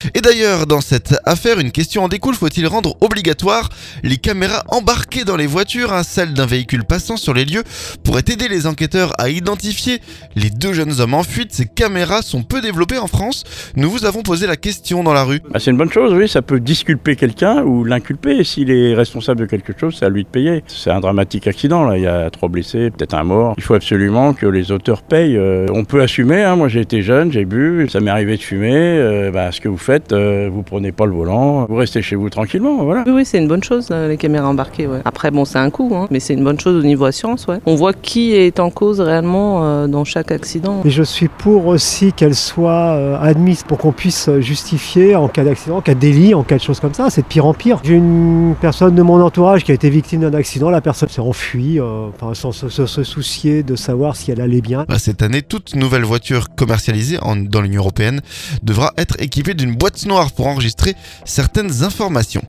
Et d'ailleurs, dans cette affaire, une question en découle, faut-il rendre obligatoire les caméras embarquées dans les voitures, celles d'un véhicule passant sur les lieux, pourrait aider les enquêteurs à identifier les deux jeunes hommes en fuite. Ces caméras sont peu développées en France. Nous vous avons posé la question dans la rue. C'est une bonne chose, oui, ça peut disculper quelqu'un ou l'inculper. S'il est responsable de quelque chose, c'est à lui de payer. C'est un dramatique accident, là. Il y a 3 blessés, peut-être un mort. Il faut absolument que les auteurs payent. On peut assumer, moi j'ai été jeune, j'ai bu, ça m'est arrivé de fumer. Ce que vous faites, vous prenez pas le volant, vous restez chez vous tranquillement, voilà. Oui, c'est une bonne chose, les caméras embarquées. Ouais. Après, bon, c'est un coût, mais c'est une bonne chose au niveau assurance. Ouais. On voit qui est en cause réellement dans chaque accident. Et je suis pour aussi qu'elles soient admises pour qu'on puisse justifier en cas d'accident, en cas de délit, en cas de choses comme ça. C'est de pire en pire. J'ai une personne de mon entourage qui a été victime d'un accident. La personne s'est enfuie sans se soucier de savoir si elle allait bien. Cette année, toute nouvelle voiture commercialisée dans l'Union européenne devra être équipée d'une boîte noire pour enregistrer certaines informations.